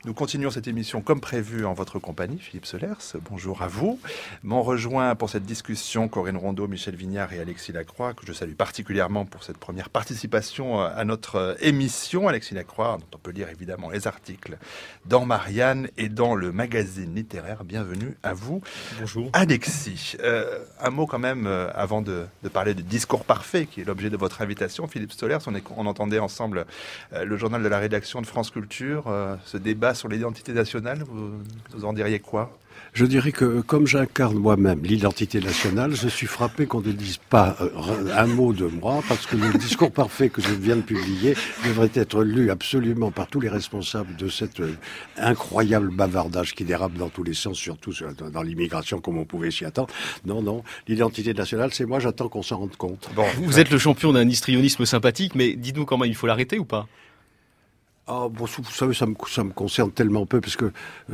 Nous continuons cette émission comme prévu en votre compagnie, Philippe Solers. Bonjour à vous. M'ont rejoint pour cette discussion Corinne Rondeau, Michel Vignard et Alexis Lacroix, que je salue particulièrement pour cette première participation à notre émission. Alexis Lacroix, dont on peut lire évidemment les articles dans Marianne et dans le magazine littéraire. Bienvenue à vous. Bonjour. Alexis, un mot quand même avant de parler du discours parfait, qui est l'objet de votre invitation. Philippe Solers, on entendait ensemble le journal de la rédaction de France Culture, ce débat sur l'identité nationale, vous en diriez quoi ? Je dirais que, comme j'incarne moi-même l'identité nationale, je suis frappé qu'on ne dise pas un mot de moi, parce que le discours parfait que je viens de publier devrait être lu absolument par tous les responsables de cet incroyable bavardage qui dérape dans tous les sens, surtout dans l'immigration, comme on pouvait s'y attendre. Non, l'identité nationale, c'est moi, j'attends qu'on s'en rende compte. Bon, vous êtes le champion d'un histrionisme sympathique, mais dites-nous quand même, il faut l'arrêter ou pas ? Ah bon, vous savez, ça me concerne tellement peu, parce que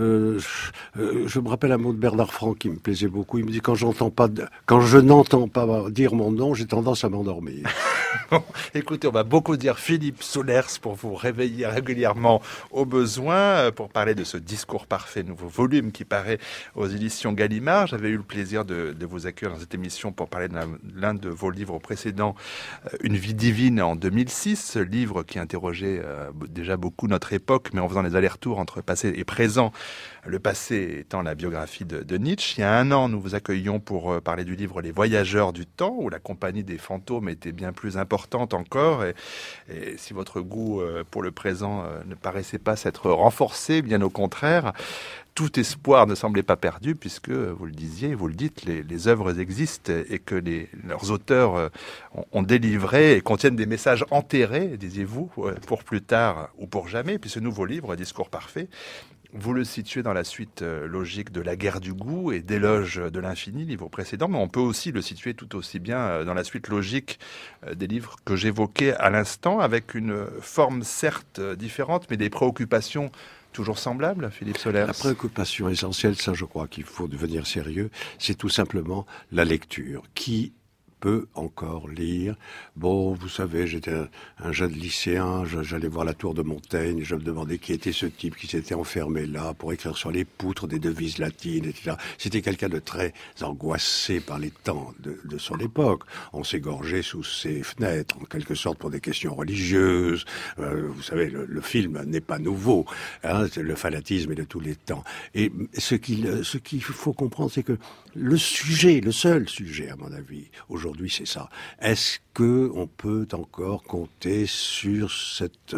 je me rappelle un mot de Bernard Franck qui me plaisait beaucoup. Il me dit quand je n'entends pas dire mon nom, j'ai tendance à m'endormir. Bon, écoutez, on va beaucoup dire Philippe Solers pour vous réveiller régulièrement au besoin, pour parler de ce discours parfait, nouveau volume qui paraît aux éditions Gallimard. J'avais eu le plaisir de vous accueillir dans cette émission pour parler de l'un de vos livres précédents, Une vie divine en 2006, livre qui interrogeait déjà beaucoup notre époque, mais en faisant les allers-retours entre passé et présent, le passé étant la biographie de Nietzsche. Il y a un an, nous vous accueillions pour parler du livre Les Voyageurs du temps, où la compagnie des fantômes était bien plus importante encore. Et si votre goût pour le présent ne paraissait pas s'être renforcé, bien au contraire, tout espoir ne semblait pas perdu, puisque, vous le disiez, vous le dites, les œuvres existent et que leurs auteurs ont délivré et contiennent des messages enterrés, disiez-vous, pour plus tard ou pour jamais. Puis ce nouveau livre, Discours parfait, vous le situez dans la suite logique de La guerre du goût et d'Éloge de l'infini, livre précédent, mais on peut aussi le situer tout aussi bien dans la suite logique des livres que j'évoquais à l'instant, avec une forme certes différente, mais des préoccupations toujours semblables, Philippe Solers. La préoccupation essentielle, ça je crois qu'il faut devenir sérieux, c'est tout simplement la lecture. Qui peut encore lire? Bon, vous savez, j'étais un jeune lycéen, j'allais voir la tour de Montaigne, je me demandais qui était ce type qui s'était enfermé là pour écrire sur les poutres des devises latines, etc. C'était quelqu'un de très angoissé par les temps de son époque. On s'égorgeait sous ses fenêtres, en quelque sorte, pour des questions religieuses. Vous savez, le film n'est pas nouveau, hein, le fanatisme est de tous les temps. Et ce qu'il faut comprendre, c'est que le seul sujet, à mon avis, aujourd'hui, c'est ça. Est-ce que on peut encore compter sur cette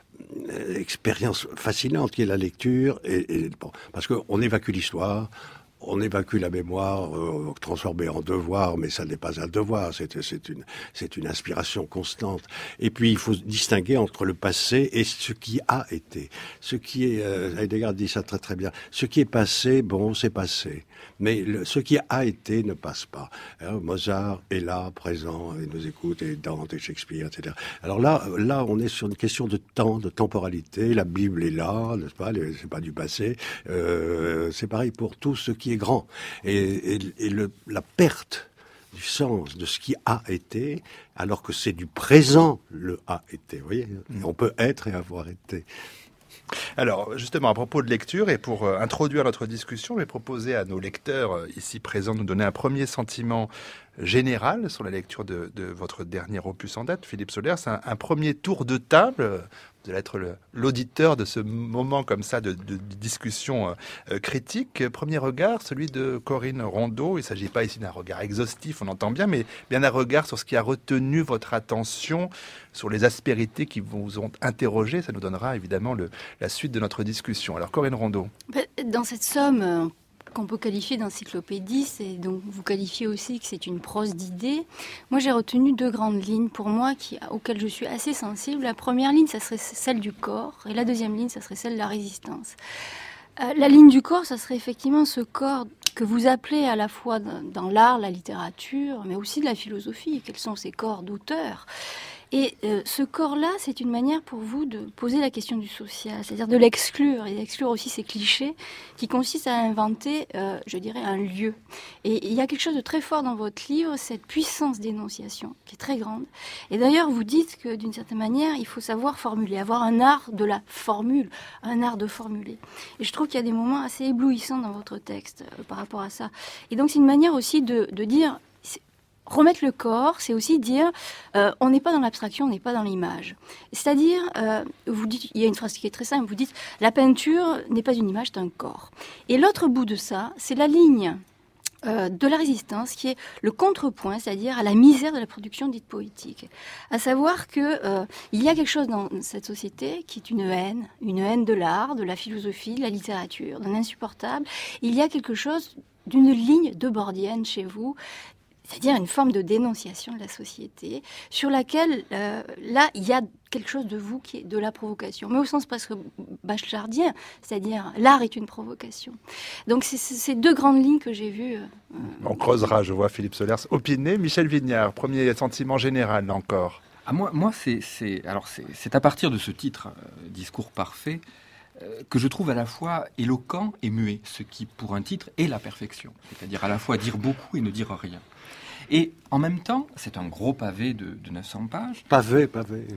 expérience fascinante qui est la lecture bon, parce qu'on évacue l'histoire, on évacue la mémoire, transformée en devoir, mais ça n'est pas un devoir, c'est une inspiration constante. Et puis il faut distinguer entre le passé et ce qui a été. Ce qui est, Heidegger dit ça très très bien. Ce qui est passé, bon, c'est passé. Mais ce qui a été ne passe pas. Alors, Mozart est là, présent, il nous écoute, et Dante, et Shakespeare, etc. Alors là, on est sur une question de temps, de temporalité. La Bible est là, n'est-ce pas? C'est pas du passé. C'est pareil pour tout ce qui est grand. Et la perte du sens de ce qui a été, alors que c'est du présent le a été. Vous voyez, on peut être et avoir été. Alors, justement, à propos de lecture, et pour introduire notre discussion, je vais proposer à nos lecteurs ici présents de nous donner un premier sentiment général sur la lecture de votre dernier opus en date, Philippe Solers. Un premier tour de table. Vous allez être l'auditeur de ce moment comme ça de discussion critique. Premier regard, celui de Corinne Rondeau. Il ne s'agit pas ici d'un regard exhaustif, on entend bien, mais bien un regard sur ce qui a retenu votre attention, sur les aspérités qui vous ont interrogé. Ça nous donnera évidemment la suite de notre discussion. Alors Corinne Rondeau. Dans cette somme qu'on peut qualifier d'encyclopédie, et donc vous qualifiez aussi que c'est une prose d'idées. Moi, j'ai retenu deux grandes lignes pour moi auxquelles je suis assez sensible. La première ligne, ça serait celle du corps, et la deuxième ligne, ça serait celle de la résistance. La ligne du corps, ça serait effectivement ce corps que vous appelez à la fois dans l'art, la littérature, mais aussi de la philosophie. Quels sont ces corps d'auteurs ? Et ce corps-là, c'est une manière pour vous de poser la question du social, c'est-à-dire de l'exclure, et d'exclure aussi ces clichés qui consistent à inventer, je dirais, un lieu. Et il y a quelque chose de très fort dans votre livre, cette puissance d'énonciation qui est très grande. Et d'ailleurs, vous dites que d'une certaine manière, il faut savoir formuler, avoir un art de la formule, un art de formuler. Et je trouve qu'il y a des moments assez éblouissants dans votre texte par rapport à ça. Et donc c'est une manière aussi de dire... Remettre le corps, c'est aussi dire on n'est pas dans l'abstraction, on n'est pas dans l'image. C'est-à-dire, vous dites, il y a une phrase qui est très simple, vous dites la peinture n'est pas une image, c'est un corps. Et l'autre bout de ça, c'est la ligne de la résistance qui est le contrepoint, c'est-à-dire à la misère de la production dite poétique. À savoir que il y a quelque chose dans cette société qui est une haine de l'art, de la philosophie, de la littérature, d'un insupportable. Il y a quelque chose d'une ligne debordienne chez vous, c'est-à-dire une forme de dénonciation de la société, sur laquelle, là, il y a quelque chose de vous qui est de la provocation, mais au sens presque bachelardien, c'est-à-dire l'art est une provocation. Donc c'est ces deux grandes lignes que j'ai vues. On creusera, je vois Philippe Solers opiner. Michel Vignard, premier sentiment général, là encore. Ah, moi c'est à partir de ce titre, Discours parfait, que je trouve à la fois éloquent et muet, ce qui, pour un titre, est la perfection. C'est-à-dire à la fois dire beaucoup et ne dire rien. Et en même temps, c'est un gros pavé de 900 pages. Pavé.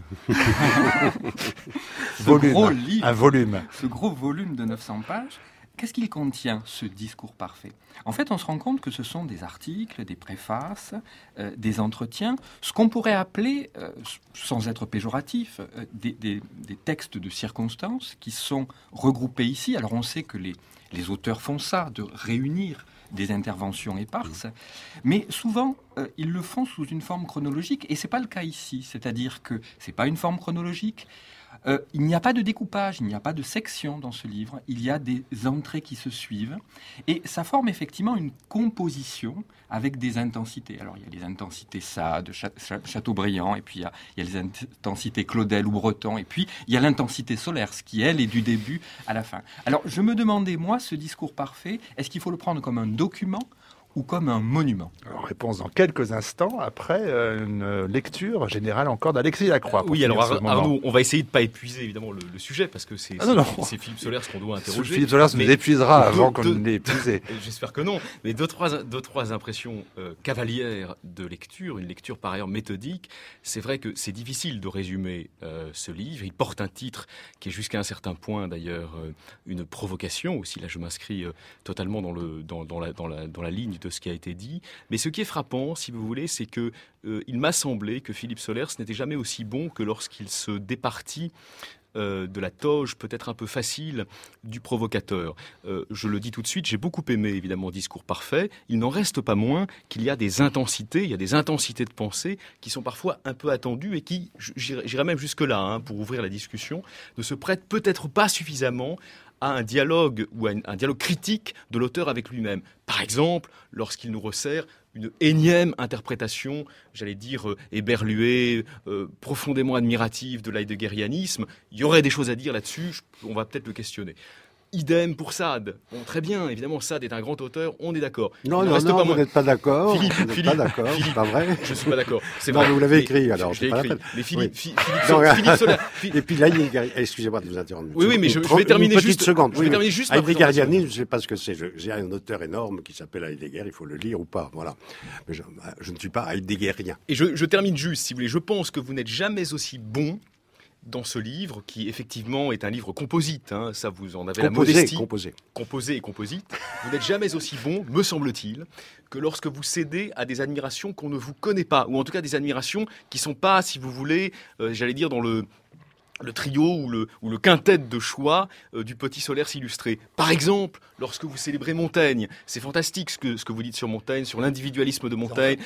Un volume. Ce gros volume de 900 pages, qu'est-ce qu'il contient, ce discours parfait ? En fait, on se rend compte que ce sont des articles, des préfaces, des entretiens, ce qu'on pourrait appeler, sans être péjoratif, des textes de circonstances qui sont regroupés ici. Alors on sait que les auteurs font ça, de réunir des interventions éparses, mais souvent ils le font sous une forme chronologique, et c'est pas le cas ici. C'est-à-dire que c'est pas une forme chronologique. Il n'y a pas de découpage, il n'y a pas de section dans ce livre, il y a des entrées qui se suivent, et ça forme effectivement une composition avec des intensités. Alors il y a les intensités Sade, Chateaubriand, et puis il y a les intensités Claudel ou Breton, et puis il y a l'intensité Solers, qui elle est du début à la fin. Alors je me demandais, moi, ce discours parfait, est-ce qu'il faut le prendre comme un document ou comme un monument? Alors, réponse dans quelques instants, après une lecture générale encore d'Alexis Lacroix. Oui, alors Arnaud, on va essayer de ne pas épuiser évidemment le sujet, parce que c'est Philippe Solers qu'on doit interroger. Philippe Solers nous épuisera avant qu'on ne l'ait épuisé. J'espère que non, mais deux, trois impressions cavalières de lecture, une lecture par ailleurs méthodique. C'est vrai que c'est difficile de résumer ce livre. Il porte un titre qui est jusqu'à un certain point d'ailleurs une provocation aussi. Là, je m'inscris totalement dans la ligne de ce qui a été dit. Mais ce qui est frappant, si vous voulez, c'est que il m'a semblé que Philippe Solers n'était jamais aussi bon que lorsqu'il se départit de la toge peut-être un peu facile du provocateur. Je le dis tout de suite, j'ai beaucoup aimé évidemment Discours parfait. Il n'en reste pas moins qu'il y a des intensités, de pensée qui sont parfois un peu attendues et qui, j'irais même jusque-là, pour ouvrir la discussion, ne se prêtent peut-être pas suffisamment à un dialogue ou à un dialogue critique de l'auteur avec lui-même. Par exemple, lorsqu'il nous resserre une énième interprétation, j'allais dire éberluée, profondément admirative de l'heideggerianisme, il y aurait des choses à dire là-dessus, on va peut-être le questionner. Idem pour Sade. Bon, très bien, évidemment, Sade est un grand auteur, on est d'accord. Non, vous n'êtes pas d'accord. Philippe, c'est pas vrai. Je suis pas d'accord. C'est vrai. Vous l'avez écrit, alors. Je l'ai écrit. Mais Philippe Solers. Et puis là, excusez-moi de vous interrompre. Oui, mais je vais terminer juste. Seconde. Je vais terminer juste. Heideggerianisme, je ne sais pas ce que c'est. J'ai un auteur énorme qui s'appelle Heidegger, il faut le lire ou pas. Voilà. Mais je ne suis pas heideggerien. Et je termine juste, si vous voulez. Je pense que vous n'êtes jamais aussi bon dans ce livre, qui effectivement est un livre composite, ça vous en avez la modestie. Composé et composite. Vous n'êtes jamais aussi bon, me semble-t-il, que lorsque vous cédez à des admirations qu'on ne vous connaît pas, ou en tout cas des admirations qui ne sont pas, si vous voulez, j'allais dire dans le trio ou le quintet de choix du petit Solers illustré. Par exemple, lorsque vous célébrez Montaigne, c'est fantastique ce que vous dites sur Montaigne, sur l'individualisme de Montaigne.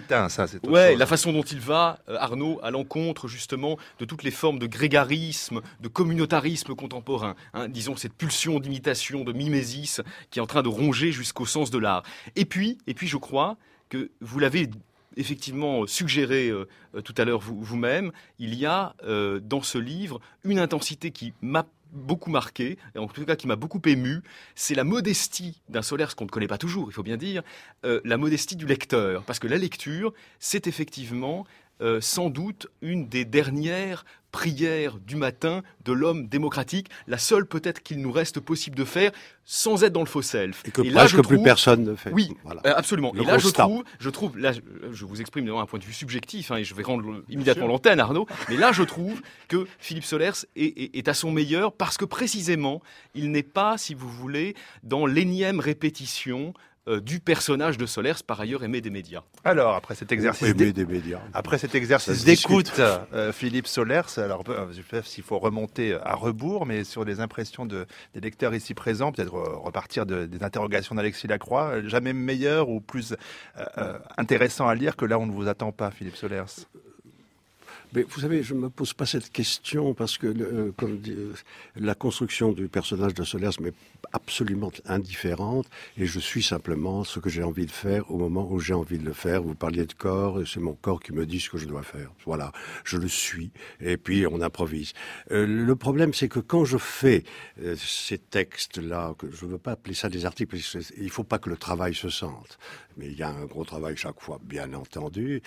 La façon dont il va, Arnaud, à l'encontre justement de toutes les formes de grégarisme, de communautarisme contemporain. Disons cette pulsion d'imitation, de mimésis qui est en train de ronger jusqu'au sens de l'art. Et puis, je crois que vous l'avez effectivement suggéré tout à l'heure vous-même, il y a dans ce livre une intensité qui m'a beaucoup marqué, et en tout cas qui m'a beaucoup ému, c'est la modestie d'un Solers qu'on ne connaît pas toujours, il faut bien dire, la modestie du lecteur. Parce que la lecture, c'est effectivement sans doute une des dernières prières du matin de l'homme démocratique, la seule peut-être qu'il nous reste possible de faire sans être dans le faux self. Et que presque plus personne ne fait. Oui, voilà. Absolument. Le et là, constat. je trouve, là, je vous exprime d'abord un point de vue subjectif, et je vais rendre immédiatement l'antenne, Arnaud, mais là, je trouve que Philippe Solers est à son meilleur parce que précisément, il n'est pas, si vous voulez, dans l'énième répétition du personnage de Solers, par ailleurs aimé des médias. Alors, après cet exercice Des médias. Après cet exercice Ça se d'écoute, Philippe Solers, alors je sais pas s'il faut remonter à rebours, mais sur les impressions des lecteurs ici présents, peut-être repartir des interrogations d'Alexis Lacroix, jamais meilleur ou plus intéressant à lire que là on ne vous attend pas, Philippe Solers. Mais vous savez, je ne me pose pas cette question parce que la construction du personnage de Solers m'est absolument indifférente et je suis simplement ce que j'ai envie de faire au moment où j'ai envie de le faire. Vous parliez de corps, et c'est mon corps qui me dit ce que je dois faire. Voilà, je le suis et puis on improvise. Le problème, c'est que quand je fais ces textes-là, que je ne veux pas appeler ça des articles, parce qu'il ne faut pas que le travail se sente. Mais il y a un gros travail chaque fois, bien entendu.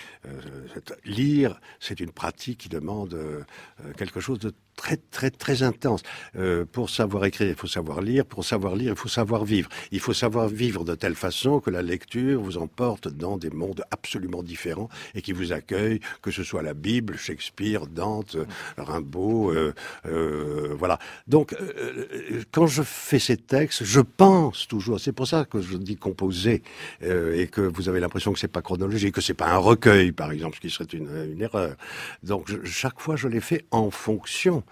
Lire, c'est une pratique qui demande quelque chose de très, très, très intense. Pour savoir écrire, il faut savoir lire. Pour savoir lire, il faut savoir vivre. Il faut savoir vivre de telle façon que la lecture vous emporte dans des mondes absolument différents et qui vous accueillent, que ce soit la Bible, Shakespeare, Dante, Rimbaud, voilà. Donc, quand je fais ces textes, je pense toujours, c'est pour ça que je dis composer, et que vous avez l'impression que c'est pas chronologique, que c'est pas un recueil, par exemple, ce qui serait une erreur. Donc, chaque fois, je les fais en fonction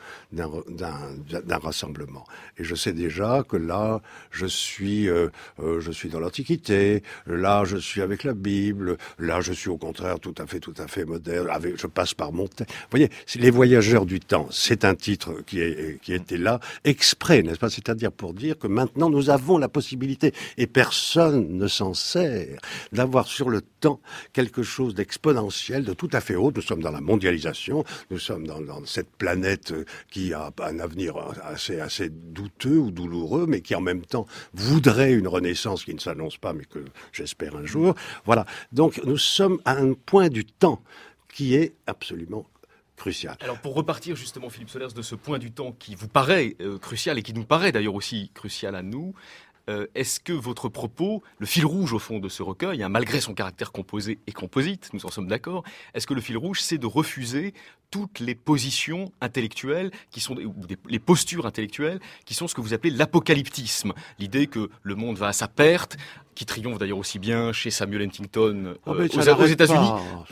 d'un rassemblement. Et je sais déjà que là, je suis dans l'Antiquité, là, je suis avec la Bible, là, je suis au contraire tout à fait moderne, je passe par Montaigne. Vous voyez, c'est Les Voyageurs du temps, c'est un titre qui était là exprès, n'est-ce pas? C'est-à-dire pour dire que maintenant, nous avons la possibilité, et personne ne s'en sert, d'avoir sur le temps quelque chose d'exponentiel, de tout à fait haut. Nous sommes dans la mondialisation, nous sommes dans cette planète qui a un avenir assez douteux ou douloureux, mais qui en même temps voudrait une renaissance qui ne s'annonce pas, mais que j'espère un jour. Voilà. Donc nous sommes à un point du temps qui est absolument crucial. Alors pour repartir justement, Philippe Solers, de ce point du temps qui vous paraît crucial et qui nous paraît d'ailleurs aussi crucial à nous, est-ce que votre propos, le fil rouge au fond de ce recueil, malgré son caractère composé et composite, nous en sommes d'accord, est-ce que le fil rouge, c'est de refuser toutes les positions intellectuelles qui sont, ou les postures intellectuelles qui sont ce que vous appelez l'apocalyptisme, l'idée que le monde va à sa perte, qui triomphe d'ailleurs aussi bien chez Samuel Huntington aux États-Unis,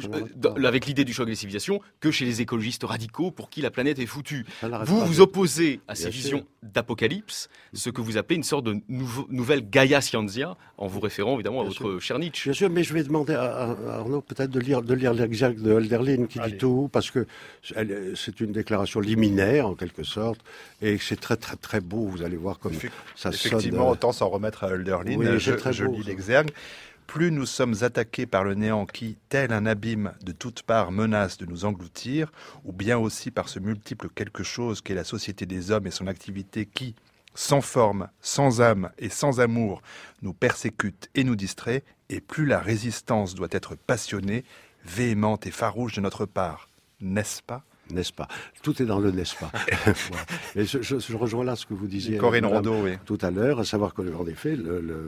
avec l'idée du choc des civilisations, que chez les écologistes radicaux pour qui la planète est foutue. Vous vous opposez à ces visions d'apocalypse, ce que vous appelez une sorte de nouvelle Gaia Scientia, en vous référant évidemment à votre cher Nietzsche. Bien sûr, mais je vais demander à Arnaud peut-être de lire l'exergue de Hölderlin qui dit tout, parce que c'est une déclaration liminaire en quelque sorte, et c'est très très très beau. Vous allez voir comme ça sonne. Effectivement, autant s'en remettre à Hölderlin. Oui, je lis l'exergue. Plus nous sommes attaqués par le néant qui, tel un abîme de toutes parts, menace de nous engloutir, ou bien aussi par ce multiple quelque chose qu'est la société des hommes et son activité qui, sans forme, sans âme et sans amour, nous persécute et nous distrait, et plus la résistance doit être passionnée, véhémente et farouche de notre part. N'est-ce pas ? N'est-ce pas? Tout est dans le n'est-ce pas. Voilà. Et je rejoins là ce que vous disiez Corinne Rondeau, oui. Tout à l'heure, à savoir que, en effet,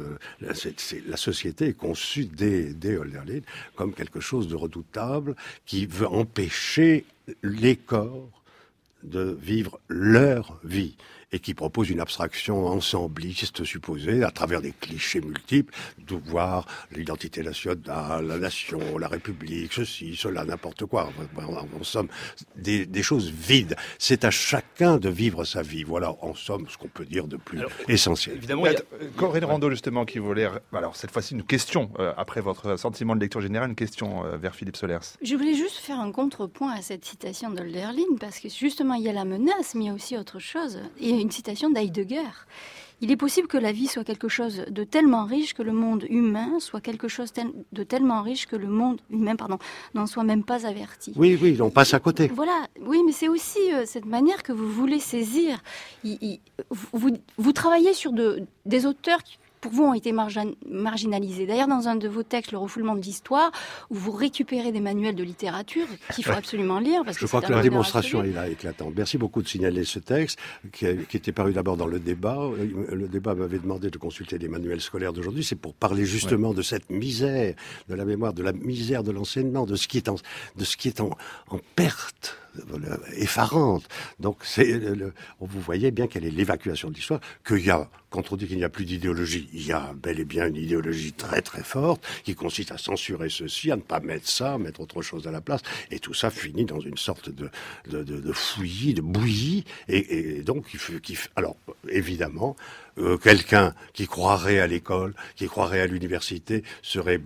la société est conçue dès Hölderlin comme quelque chose de redoutable qui veut empêcher les corps de vivre leur vie et qui propose une abstraction ensembliste supposée, à travers des clichés multiples, de voir l'identité nationale, la nation, la République, ceci, cela, n'importe quoi. En somme, des choses vides. C'est à chacun de vivre sa vie. Voilà, en somme, ce qu'on peut dire de plus essentiel. Évidemment, Corinne Rondeau, justement, qui voulait... Alors, cette fois-ci, une question, après votre sentiment de lecture générale, une question vers Philippe Solers. Je voulais juste faire un contrepoint à cette citation d'Hölderlin, parce que justement, il y a la menace, mais il y a aussi autre chose. Il y a une citation d'Heidegger. Il est possible que la vie soit quelque chose de tellement riche que le monde humain soit quelque chose de tellement riche que le monde humain, n'en soit même pas averti. Oui, on passe à côté. Voilà, oui, mais c'est aussi cette manière que vous voulez saisir. Vous travaillez sur des auteurs pour vous, ont été marginalisés. D'ailleurs, dans un de vos textes, Le refoulement de l'histoire, où vous récupérez des manuels de littérature qu'il faut absolument lire. Parce Je crois que la démonstration est là éclatante. Merci beaucoup de signaler ce texte qui était paru d'abord dans le débat. Le débat m'avait demandé de consulter les manuels scolaires d'aujourd'hui. C'est pour parler justement de cette misère, de la mémoire, de la misère de l'enseignement, de ce qui est en perte effarante. Donc, vous voyez bien quelle est l'évacuation de l'histoire, quand on dit qu'il n'y a plus d'idéologie, il y a bel et bien une idéologie très très forte qui consiste à censurer ceci, à ne pas mettre ça, mettre autre chose à la place, et tout ça finit dans une sorte de fouillis, de bouillie, et donc alors évidemment, quelqu'un qui croirait à l'école, qui croirait à l'université, serait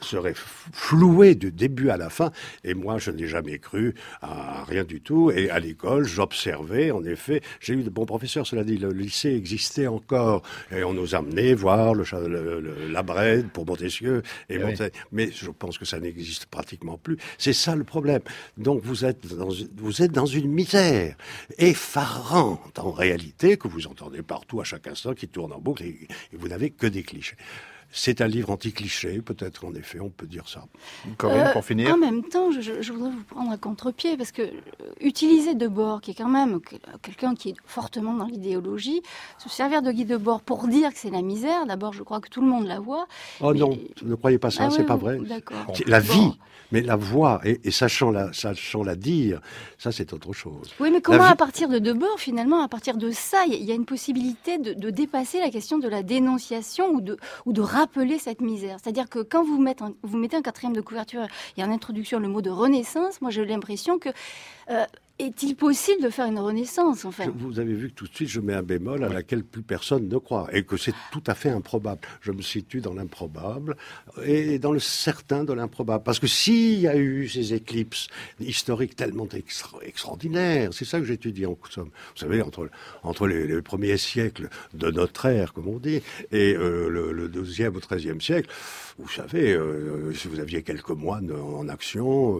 floué du début à la fin. Et moi, je n'ai jamais cru à rien du tout. Et à l'école, j'observais, en effet, j'ai eu de bons professeurs, cela dit, le lycée existait encore. Et on nous amenait voir la Brède pour Montesquieu. Mais je pense que ça n'existe pratiquement plus. C'est ça le problème. Donc vous êtes dans une misère effarante, en réalité, que vous entendez partout à chaque instant, qui tourne en boucle, et vous n'avez que des clichés. C'est un livre anti-cliché, peut-être, en effet, on peut dire ça. Corinne, pour finir. En même temps, je voudrais vous prendre à contre-pied, parce que utiliser Debord, qui est quand même quelqu'un qui est fortement dans l'idéologie, se servir de Guy Debord pour dire que c'est la misère, d'abord, je crois que tout le monde la voit. Oh non, ne croyez pas ça, c'est pas vrai. D'accord. La vie, mais la voix, et sachant la dire, ça c'est autre chose. Oui, mais comment à partir de Debord, finalement, à partir de ça, il y a une possibilité de dépasser la question de la dénonciation ou de rappeler cette misère. C'est-à-dire que quand vous mettez un quatrième de couverture et en introduction le mot de renaissance, moi j'ai l'impression que est-il possible de faire une renaissance, en fait ? Vous avez vu que tout de suite, je mets un bémol à laquelle plus personne ne croit, et que c'est tout à fait improbable. Je me situe dans l'improbable et dans le certain de l'improbable. Parce que s'il y a eu ces éclipses historiques tellement extraordinaires, c'est ça que j'étudie en somme. Vous savez, entre les premiers siècles de notre ère, comme on dit, et le 12e ou 13e siècle, vous savez, si vous aviez quelques moines en action,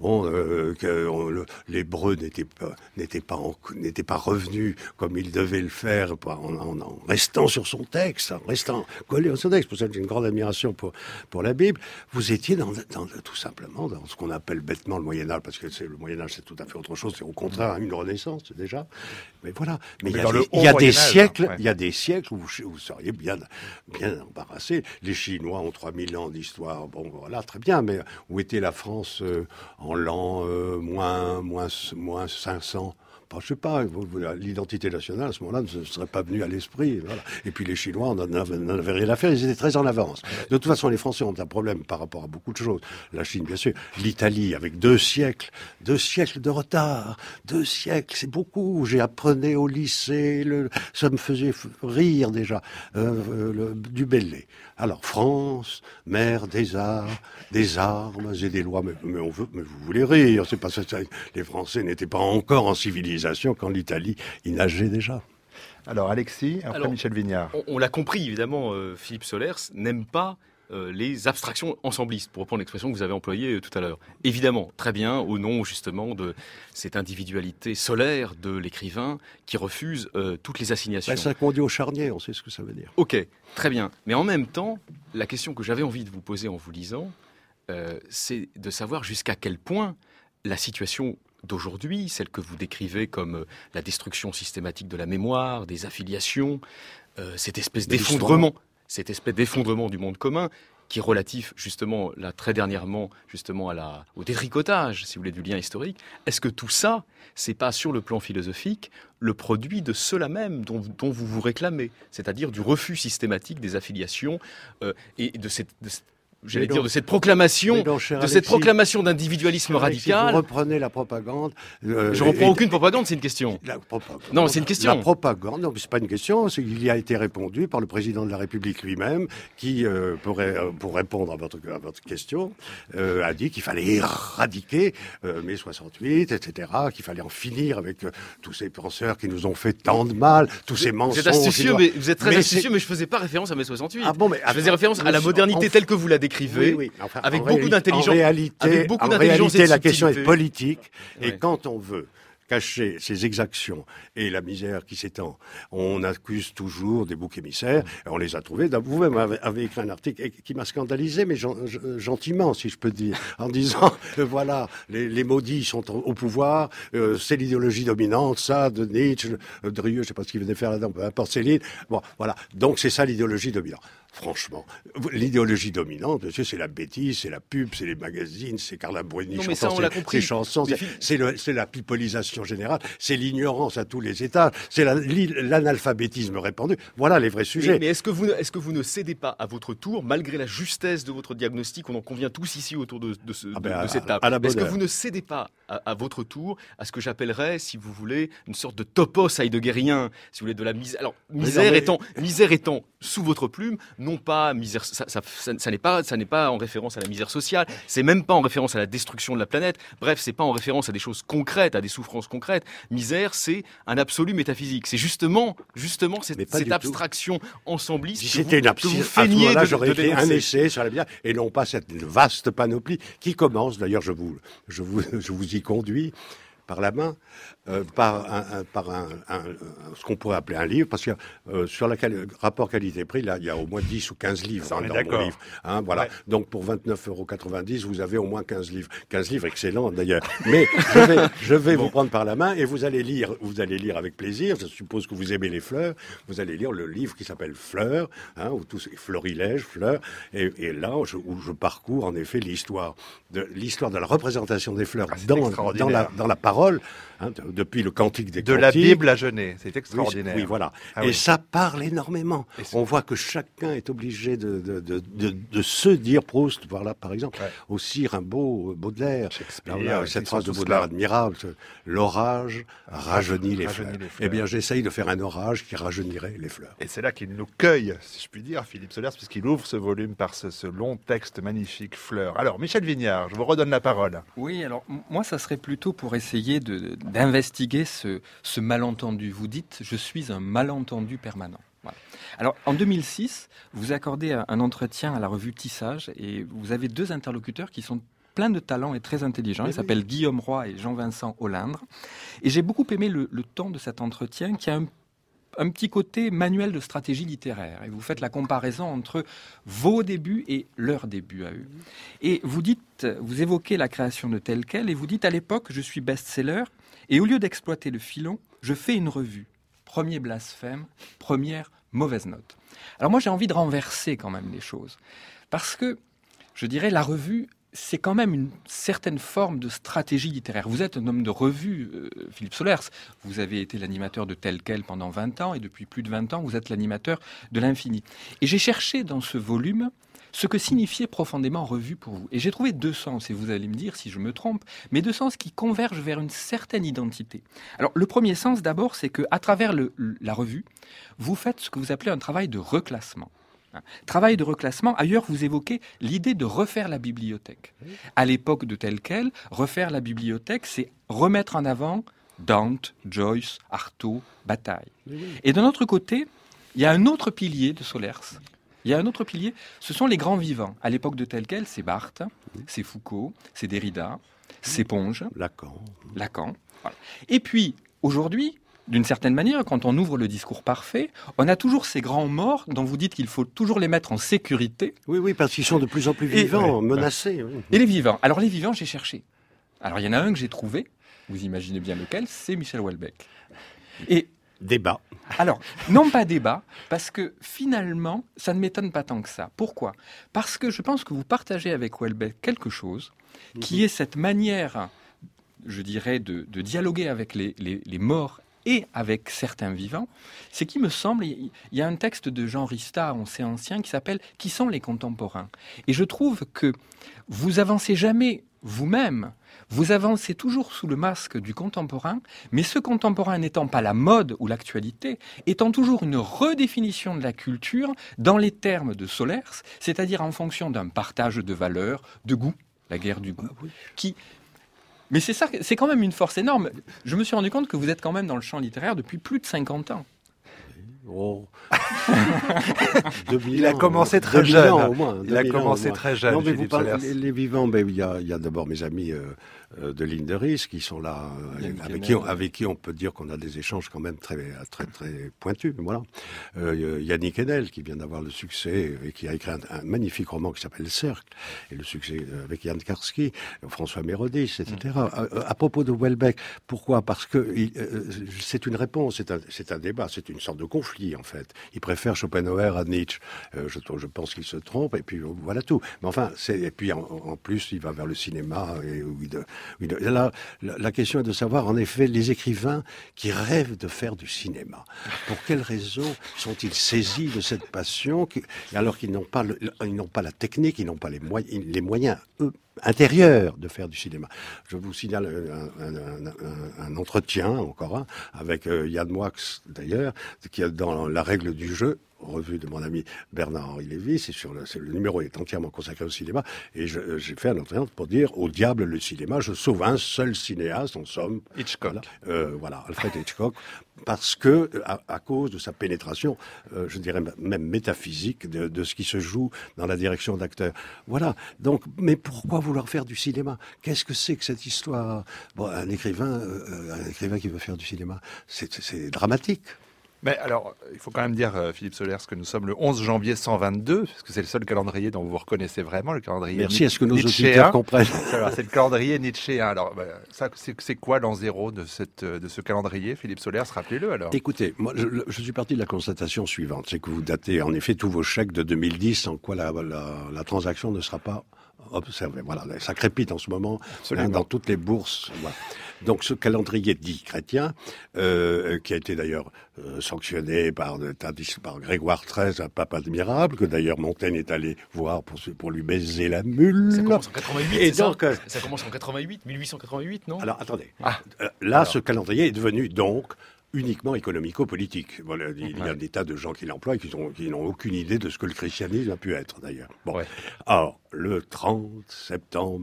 l'hébreu n'était pas revenu comme il devait le faire en restant sur son texte, en restant collé à son texte. Pour ça, j'ai une grande admiration pour la Bible. Vous étiez tout simplement dans ce qu'on appelle bêtement le Moyen-Âge, parce que le Moyen-Âge, c'est tout à fait autre chose. C'est au contraire une renaissance, déjà. Mais voilà. Mais il y a des siècles où vous seriez bien embarrassé. Les Chinois ont 3000 ans d'histoire. Bon, voilà, très bien. Mais où était la France en l'an moins 500? Je sais pas, l'identité nationale, à ce moment-là, ne serait pas venue à l'esprit. Voilà. Et puis les Chinois, on n'en avait rien à faire, ils étaient très en avance. De toute façon, les Français ont un problème par rapport à beaucoup de choses. La Chine, bien sûr. L'Italie, avec 2 siècles de retard. 2 siècles, c'est beaucoup. J'ai appris au lycée, ça me faisait rire déjà, du Bellay. Alors, France, mère des arts, des armes et des lois. Mais vous voulez rire, c'est pas ça. Les Français n'étaient pas encore en civilisation quand l'Italie y nageait déjà. Alors Alexis, après Michel Vignard. On l'a compris, évidemment, Philippe Solers n'aime pas les abstractions ensemblistes, pour reprendre l'expression que vous avez employée tout à l'heure. Évidemment, très bien, au nom justement de cette individualité solaire de l'écrivain qui refuse toutes les assignations. Ça conduit au charnier, on sait ce que ça veut dire. Ok, très bien. Mais en même temps, la question que j'avais envie de vous poser en vous lisant, c'est de savoir jusqu'à quel point la situation d'aujourd'hui, celle que vous décrivez comme la destruction systématique de la mémoire, des affiliations, cette espèce d'effondrement du monde commun, qui est relatif justement, là, très dernièrement, justement au détricotage, si vous voulez, du lien historique. Est-ce que tout ça, c'est pas sur le plan philosophique le produit de cela même dont vous vous réclamez, c'est-à-dire du refus systématique des affiliations et de cette proclamation, d'individualisme radical. Si vous reprenez la propagande. Je reprends aucune propagande, c'est une question. Non, c'est une question. La propagande, non, c'est pas une question. Il y a été répondu par le président de la République lui-même, qui, pour répondre à votre question, a dit qu'il fallait éradiquer mai 68, etc., qu'il fallait en finir avec tous ces penseurs qui nous ont fait tant de mal, tous ces mensonges. Vous êtes très astucieux, mais je faisais pas référence à mai 68. Ah bon, mais je faisais référence à la modernité telle que vous la décrivez, enfin, avec beaucoup d'intelligence. En réalité, la question est politique. Ouais. Et quand on veut cacher ses exactions et la misère qui s'étend, on accuse toujours des boucs émissaires, et on les a trouvés. Vous-même avez écrit un article qui m'a scandalisé, mais gentiment, si je peux dire, en disant, voilà, les maudits sont au pouvoir, c'est l'idéologie dominante, ça, de Nietzsche, de Rieu, je sais pas ce qu'il venait faire là-dedans, peu importe, Céline. Bon, voilà. Donc, c'est ça l'idéologie dominante. Franchement, l'idéologie dominante, monsieur, c'est la bêtise, c'est la pub, c'est les magazines, c'est Carla Bruni chantant ses chansons, c'est la pipolisation générale, c'est l'ignorance à tous les étages, c'est l'analphabétisme répandu. Voilà les vrais sujets. Mais est-ce que vous ne cédez pas à votre tour, malgré la justesse de votre diagnostic, on en convient tous ici autour de cette table, est-ce que vous ne cédez pas à votre tour à ce que j'appellerais, si vous voulez, une sorte de topos heideggerien, si vous voulez, de la misère. Alors, misère étant sous votre plume, non pas misère, ça n'est pas en référence à la misère sociale, c'est même pas en référence à la destruction de la planète. Bref, c'est pas en référence à des choses concrètes, à des souffrances concrètes. Misère, c'est un absolu métaphysique. C'est justement cette abstraction ensembliste. Si c'était une abstraction, à ce moment-là, j'aurais écrit un essai sur la misère et non pas cette vaste panoplie qui commence. D'ailleurs, je vous y conduis par la main, par ce qu'on pourrait appeler un livre, parce que sur le rapport qualité-prix, là, il y a au moins 10 ou 15 livres dans mon livre. Hein, voilà. Ouais. Donc, pour 29,90 €, vous avez au moins 15 livres. 15 livres excellents, d'ailleurs. Mais je vais vous prendre par la main et vous allez lire avec plaisir. Je suppose que vous aimez les fleurs. Vous allez lire le livre qui s'appelle Fleurs, hein, où tous ces florilèges, fleurs. Et là, où je parcours, en effet, l'histoire de la représentation des fleurs dans la parole, hein, depuis le Cantique des Cantiques. De la Bible à Genèse, c'est extraordinaire. Oui, voilà. Et ça parle énormément. On voit que chacun est obligé de se dire, Proust, voilà, par exemple, aussi Rimbaud, Baudelaire, cette phrase de Baudelaire admirable, l'orage rajeunit les fleurs. Eh bien, j'essaye de faire un orage qui rajeunirait les fleurs. Et c'est là qu'il nous cueille, si je puis dire, Philippe Solers, puisqu'il ouvre ce volume par ce long texte magnifique, Fleurs. Alors, Michel Vignard, je vous redonne la parole. Oui, alors, moi, ça serait plutôt pour essayer d'investiguer ce malentendu. Vous dites, je suis un malentendu permanent. Voilà. Alors, en 2006, vous accordez un entretien à la revue Tissage et vous avez deux interlocuteurs qui sont plein de talent et très intelligents. Ils s'appellent Guillaume Roy et Jean-Vincent Hollindre. Et j'ai beaucoup aimé le ton de cet entretien qui a un petit côté manuel de stratégie littéraire. Et vous faites la comparaison entre vos débuts et leurs débuts à eux. Et vous évoquez la création de Tel Quel et vous dites, à l'époque, je suis best-seller et au lieu d'exploiter le filon, je fais une revue. Premier blasphème, première mauvaise note. Alors moi, j'ai envie de renverser quand même les choses. Parce que, je dirais, la revue, c'est quand même une certaine forme de stratégie littéraire. Vous êtes un homme de revue, Philippe Solers. Vous avez été l'animateur de Tel Quel pendant 20 ans et depuis plus de 20 ans, vous êtes l'animateur de l'Infini. Et j'ai cherché dans ce volume ce que signifiait profondément revue pour vous. Et j'ai trouvé deux sens, et vous allez me dire si je me trompe, mais deux sens qui convergent vers une certaine identité. Alors, le premier sens, d'abord, c'est qu'à travers la revue, vous faites ce que vous appelez un travail de reclassement. Travail de reclassement, ailleurs vous évoquez l'idée de refaire la bibliothèque. À l'époque de Tel Quel, refaire la bibliothèque, c'est remettre en avant Dante, Joyce, Artaud, Bataille. Et d'un autre côté, il y a un autre pilier de Solers. Il y a un autre pilier, ce sont les grands vivants. À l'époque de Tel Quel, c'est Barthes, c'est Foucault, c'est Derrida, c'est Ponge, Lacan. Voilà. Et puis, aujourd'hui, d'une certaine manière, quand on ouvre le discours parfait, on a toujours ces grands morts dont vous dites qu'il faut toujours les mettre en sécurité. Oui, parce qu'ils sont de plus en plus vivants, menacés. Oui. Et les vivants. Alors les vivants, j'ai cherché. Alors il y en a un que j'ai trouvé, vous imaginez bien lequel, c'est Michel Houellebecq. Et débat. Alors, non pas débat, parce que finalement, ça ne m'étonne pas tant que ça. Pourquoi ? Parce que je pense que vous partagez avec Houellebecq quelque chose qui est cette manière, je dirais, de dialoguer avec les morts et avec certains vivants, c'est qu'il me semble, il y a un texte de Jean Rista, on sait ancien, qui s'appelle « Qui sont les contemporains ?» Et je trouve que vous avancez jamais vous-même, vous avancez toujours sous le masque du contemporain, mais ce contemporain n'étant pas la mode ou l'actualité, étant toujours une redéfinition de la culture dans les termes de Solers, c'est-à-dire en fonction d'un partage de valeurs, de goût, la guerre du goût, qui... Mais c'est ça, c'est quand même une force énorme. Je me suis rendu compte que vous êtes quand même dans le champ littéraire depuis plus de 50 ans. Oh. Il a commencé très jeune. Il a commencé très jeune. Non, mais vous parlez les vivants. Mais il y a d'abord mes amis de Linderis, qui sont là, avec qui on peut dire qu'on a des échanges quand même très pointus. Voilà. Yannick Enel, qui vient d'avoir le succès et qui a écrit un magnifique roman qui s'appelle Le Cercle, et le succès avec Jan Karski, François Mérodis, etc. À propos de Houellebecq, pourquoi ? Parce que c'est une réponse, c'est un débat, c'est une sorte de conflit en fait. Il préfère Schopenhauer à Nietzsche. Je pense qu'il se trompe, et puis voilà tout. Mais enfin, et puis en plus, il va vers le cinéma. La question est de savoir, en effet, les écrivains qui rêvent de faire du cinéma, pour quelles raisons sont-ils saisis de cette passion, alors qu'ils n'ont pas la technique, ils n'ont pas les moyens, eux, intérieur de faire du cinéma. Je vous signale un entretien, encore un, avec Yann Moix d'ailleurs, qui est dans La règle du jeu, revue de mon ami Bernard-Henri Lévy, le numéro est entièrement consacré au cinéma, et j'ai fait un entretien pour dire, au diable le cinéma, je sauve un seul cinéaste, en somme. Hitchcock. Voilà, Alfred Hitchcock, parce que, à cause de sa pénétration, je dirais même métaphysique, de ce qui se joue dans la direction d'acteurs. Voilà. Donc, mais pourquoi vouloir faire du cinéma ? Qu'est-ce que c'est que cette histoire ? Bon, un écrivain qui veut faire du cinéma, c'est dramatique. Mais alors, il faut quand même dire, Philippe Solers, que nous sommes le 11 janvier 122, parce que c'est le seul calendrier dont vous vous reconnaissez vraiment, le calendrier Merci, est-ce que nos auditeurs comprennent ? C'est le calendrier nietzschéen. Alors, ça, c'est quoi l'an zéro de ce calendrier, Philippe Solers ? Rappelez-le alors. Écoutez, moi, je suis parti de la constatation suivante, c'est que vous datez en effet tous vos chèques de 2010, en quoi la transaction ne sera pas observée. Voilà, ça crépite en ce moment dans toutes les bourses. Voilà. Donc ce calendrier dit chrétien, qui a été d'ailleurs sanctionné par Grégoire XIII, un pape admirable, que d'ailleurs Montaigne est allé voir pour lui baiser la mule. Ça commence en 88, et donc, ça commence en 88, 1888, non ? Alors attendez, ce calendrier est devenu donc uniquement économico-politique. Voilà, il y a des tas de gens qui l'emploient et qui n'ont aucune idée de ce que le christianisme a pu être, d'ailleurs. Bon. Ouais. Alors, le 30 septembre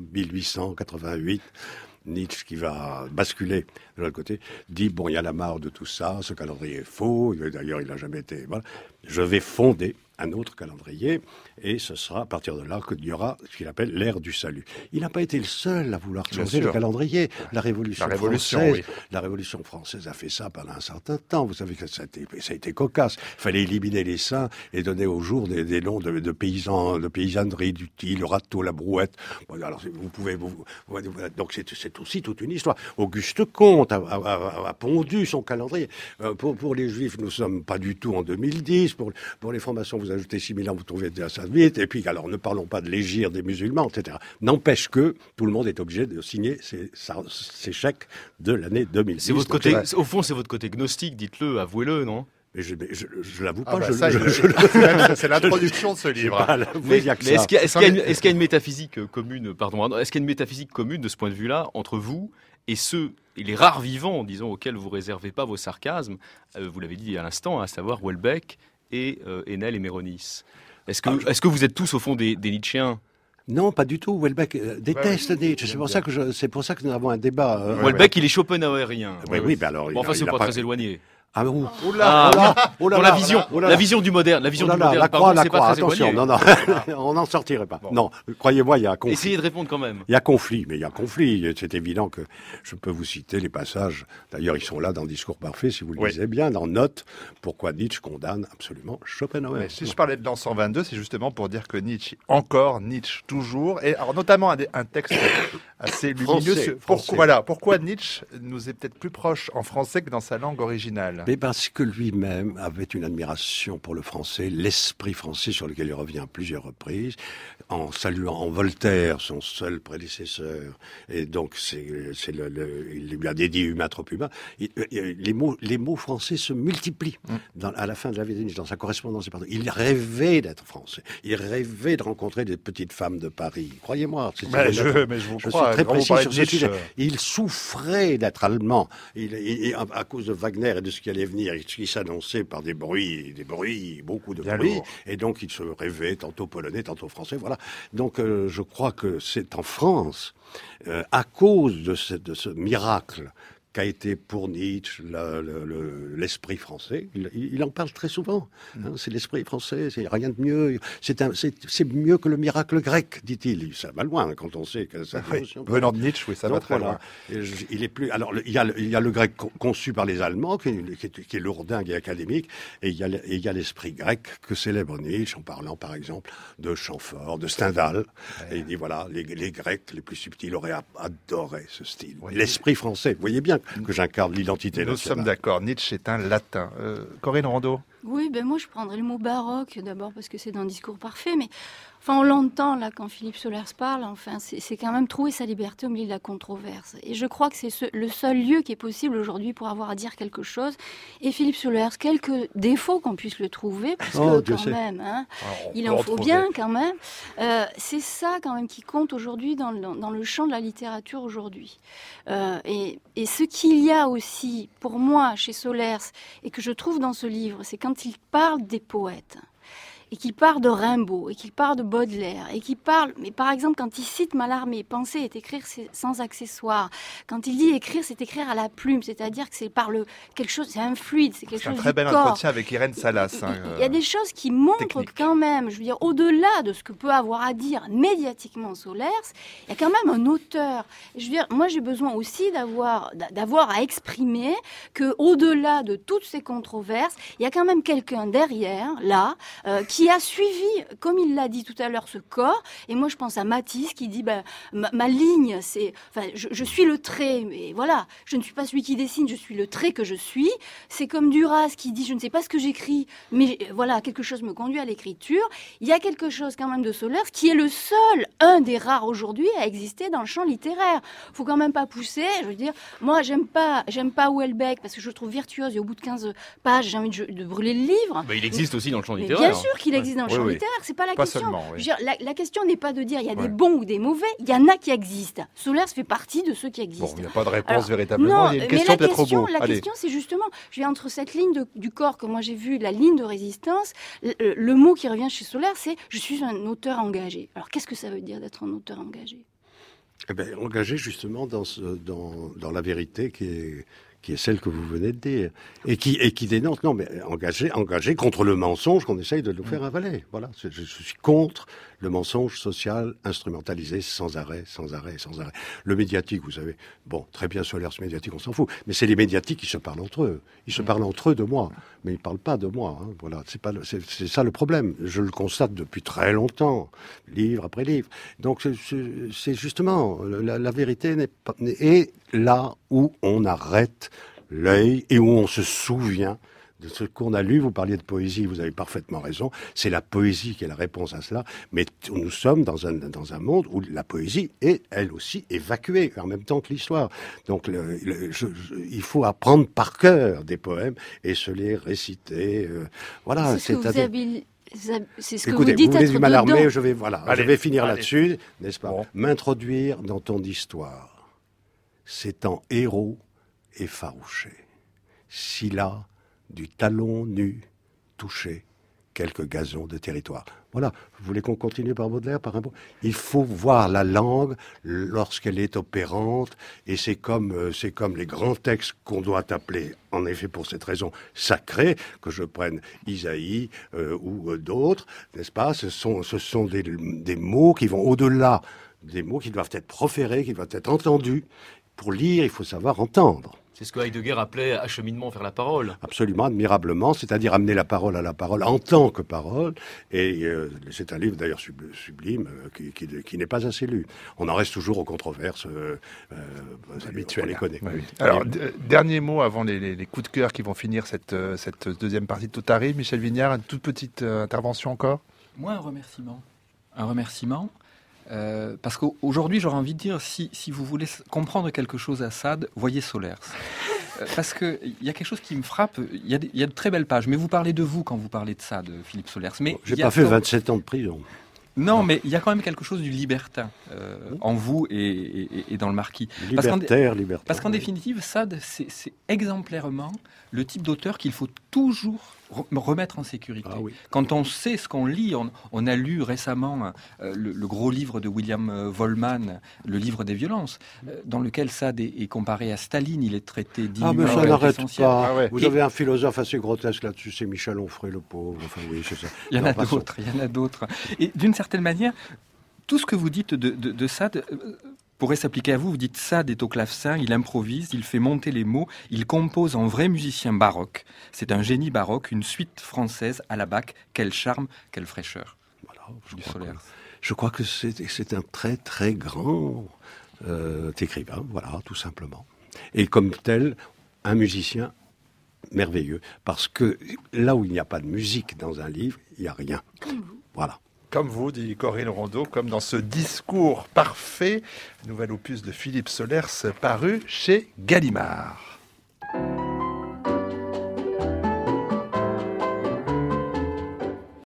1888, Nietzsche, qui va basculer de l'autre côté, dit, bon, il y a la marre de tout ça, ce calendrier est faux, d'ailleurs, il n'a jamais été... Voilà. Je vais fonder un autre calendrier, et ce sera à partir de là qu'il y aura ce qu'il appelle l'ère du salut. Il n'a pas été le seul à vouloir changer le calendrier. La Révolution française a fait ça pendant un certain temps. Vous savez que ça a été cocasse. Il fallait éliminer les saints et donner au jour des noms de paysans, de paysannerie, du til, le râteau, la brouette. Bon, alors donc c'est aussi toute une histoire. Auguste Comte a pondu son calendrier. Pour les Juifs, nous sommes pas du tout en 2010. Pour les formations, vous ajoutez 6000 ans, vous trouvez déjà ça vite. Et puis, alors, ne parlons pas de l'hégire des musulmans, etc. N'empêche que tout le monde est obligé de signer ses chèques de l'année 2010. C'est votre côté, au fond, c'est votre côté gnostique, dites-le, avouez-le, non ? Mais je l'avoue pas. C'est l'introduction de ce livre. Mais est-ce qu'il y a une métaphysique commune, est-ce qu'il y a une métaphysique commune de ce point de vue-là entre vous et les rares vivants, disons, auxquels vous réservez pas vos sarcasmes, vous l'avez dit à l'instant, à savoir Houellebecq et Enel et Méronis. Est-ce que vous êtes tous au fond des Nietzschéens ? Non, pas du tout. Houellebecq déteste Nietzsche. C'est pour ça que nous avons un débat. Houellebecq, il est schopenhauerien. Oui, mais alors. Bon, enfin, c'est pas très éloigné. La vision du moderne, la croix, attention, non, on n'en sortirait pas. Bon. Non, croyez-moi, il y a conflit. Essayez de répondre quand même. Il y a conflit. C'est évident que je peux vous citer les passages. D'ailleurs, ils sont là dans le Discours parfait, si vous le lisez bien, dans Notes, pourquoi Nietzsche condamne absolument Schopenhauer. Mais si je parlais de l'an 122, c'est justement pour dire que Nietzsche, toujours, et alors notamment un texte assez lumineux. Pourquoi Nietzsche nous est peut-être plus proche en français que dans sa langue originale ? Mais parce que lui-même avait une admiration pour le français, l'esprit français sur lequel il revient à plusieurs reprises, en saluant Voltaire, son seul prédécesseur, et donc il lui a dédié Humain trop humain. Les mots français se multiplient à la fin de la vie de Nietzsche, dans sa correspondance. Il rêvait d'être français, il rêvait de rencontrer des petites femmes de Paris. Croyez-moi. Je vous crois. Suis très précis sur ce sujet. Il souffrait d'être allemand, à cause de Wagner et de ce qui allait venir, qui s'annonçait par des bruits, beaucoup de bien bruits, lourd. Et donc il se rêvait tantôt polonais, tantôt français, voilà. Donc je crois que c'est en France, à cause de ce miracle qu'a été pour Nietzsche l'esprit français. Il en parle très souvent. Hein, c'est l'esprit français, c'est rien de mieux. C'est mieux que le miracle grec, dit-il. Ça va loin quand on sait que ça. Venant de Nietzsche, oui, ça va très loin. Il est plus. Alors il y a le grec conçu par les Allemands, qui est lourdingue et académique, et il y a l'esprit grec que célèbre Nietzsche en parlant, par exemple, de Chamfort, de Stendhal. Et il dit voilà, les Grecs les plus subtils auraient adoré ce style. Oui. L'esprit français. Vous voyez bien que j'incarne l'identité nationale. Nous sommes d'accord. Nietzsche est un latin. Corinne Rondeau. Oui, moi je prendrais le mot baroque d'abord parce que c'est dans Discours parfait, mais on l'entend là quand Philippe Solers parle, c'est quand même trouver sa liberté au milieu de la controverse. Et je crois que c'est le seul lieu qui est possible aujourd'hui pour avoir à dire quelque chose. Et Philippe Solers, quelques défauts qu'on puisse le trouver, parce que quand même, il en faut bien quand même, c'est ça quand même qui compte aujourd'hui dans le champ de la littérature aujourd'hui. Et ce qu'il y a aussi pour moi chez Solers et que je trouve dans ce livre, c'est quand il parle des poètes, et qu'il parle de Rimbaud, et qu'il parle de Baudelaire, et qu'il parle, mais par exemple, quand il cite Mallarmé, penser est écrire sans accessoire. Quand il dit écrire, c'est écrire à la plume, c'est-à-dire que c'est quelque chose, c'est un fluide, c'est quelque chose du corps. C'est un très bel entretien avec Irène Salas. Il y a des choses qui montrent quand même, je veux dire, au-delà de ce que peut avoir à dire médiatiquement Solers, il y a quand même un auteur. Je veux dire, moi, j'ai besoin aussi d'avoir à exprimer que, au-delà de toutes ces controverses, il y a quand même quelqu'un derrière, là, qui a suivi, comme il l'a dit tout à l'heure, ce corps. Et moi, je pense à Matisse qui dit ma ligne, c'est, je suis le trait, mais voilà, je ne suis pas celui qui dessine, je suis le trait que je suis. C'est comme Duras qui dit je ne sais pas ce que j'écris, mais voilà, quelque chose me conduit à l'écriture. Il y a quelque chose quand même de Solers qui est le seul, un des rares aujourd'hui à exister dans le champ littéraire. Faut quand même pas pousser. Je veux dire, moi, j'aime pas Houellebecq parce que je le trouve virtuose et au bout de 15 pages, j'ai envie de brûler le livre. Il existe aussi dans le champ littéraire. Bien sûr qu'il existe dans le champ littéraire, c'est pas la question. Seulement, je veux dire, la question n'est pas de dire il y a des bons ou des mauvais, il y en a qui existent. Solers fait partie de ceux qui existent. Il n'y a pas de réponse véritablement, il y a une question peut-être au bout. La question, c'est justement, entre cette ligne du corps que moi j'ai vue, la ligne de résistance, le mot qui revient chez Solers, c'est je suis un auteur engagé. Alors qu'est-ce que ça veut dire d'être un auteur engagé ? Engagé justement dans la vérité qui est celle que vous venez de dire, et qui dénonce, engagé contre le mensonge qu'on essaye de nous faire avaler. Voilà, je suis contre le mensonge social instrumentalisé sans arrêt. Le médiatique, vous savez, très bien, Solers médiatique, on s'en fout, mais c'est les médiatiques qui se parlent entre eux. Ils se parlent entre eux de moi, mais ils ne parlent pas de moi. Hein. Voilà, c'est ça le problème. Je le constate depuis très longtemps, livre après livre. Donc c'est justement, la vérité est là où on arrête l'œil et où on se souvient de ce qu'on a lu. Vous parliez de poésie, vous avez parfaitement raison. C'est la poésie qui est la réponse à cela. Mais nous sommes dans un monde où la poésie est, elle aussi, évacuée en même temps que l'histoire. Donc il faut apprendre par cœur des poèmes et se les réciter. Voilà. C'est ce que Écoutez, vous dites. Vous voulez du Mallarmé, dedans. je vais finir là-dessus, n'est-ce pas ? M'introduire dans ton histoire, c'est en héros effarouché. Si là, du talon nu, touché, quelques gazons de territoire. Voilà. Vous voulez qu'on continue par Baudelaire, par Rimbaud ? Il faut voir la langue lorsqu'elle est opérante, et c'est comme les grands textes qu'on doit appeler, en effet pour cette raison, sacrés, que je prenne Isaïe ou d'autres, n'est-ce pas ? Ce sont des mots qui vont au-delà, des mots qui doivent être proférés, qui doivent être entendus. Pour lire, il faut savoir entendre. C'est ce que Heidegger appelait acheminement vers la parole. Absolument, admirablement, c'est-à-dire amener la parole à la parole en tant que parole. Et c'est un livre d'ailleurs sublime qui n'est pas assez lu. On en reste toujours aux controverses habituelles. On les connaît. Oui. Alors, dernier mot avant les coups de cœur qui vont finir cette deuxième partie de Tout arrive. Michel Vignard, une toute petite intervention encore ? Moi, un remerciement. Parce qu'aujourd'hui, j'aurais envie de dire, si vous voulez comprendre quelque chose à Sade, voyez Solers. Parce qu'il y a quelque chose qui me frappe, il y a de très belles pages, mais vous parlez de vous quand vous parlez de Sade, Philippe Solers. Mais j'ai pas fait 27 ans de prison. Non, mais il y a quand même quelque chose du libertin en vous et dans le Marquis. Libertaire. Parce qu'en définitive, Sade, c'est exemplairement le type d'auteur qu'il faut toujours remettre en sécurité. Ah oui. Quand on sait ce qu'on lit, on a lu récemment le gros livre de William Vollmann, le livre des violences, dans lequel Sade est comparé à Staline, il est traité d'inhumain. Ah, mais ça n'arrête essentiel. pas. Ah ouais. Vous avez un philosophe assez grotesque là-dessus, c'est Michel Onfray, le pauvre. Enfin, oui, c'est ça. Il y en Non, a passons. d'autres, il y en a d'autres. Et d'une certaine manière, tout ce que vous dites de Sade pourrait s'appliquer à vous. Vous dites Sade est au clavecin, il improvise, il fait monter les mots, il compose en vrai musicien baroque. C'est un génie baroque, une suite française à la Bach. Quel charme, quelle fraîcheur. Voilà, je crois que c'est un très très grand écrivain, voilà, tout simplement. Et comme tel, un musicien merveilleux, parce que là où il n'y a pas de musique dans un livre, il n'y a rien. Voilà. Comme vous, dit Corinne Rondeau, comme dans ce discours parfait, nouvel opus de Philippe Solers paru chez Gallimard.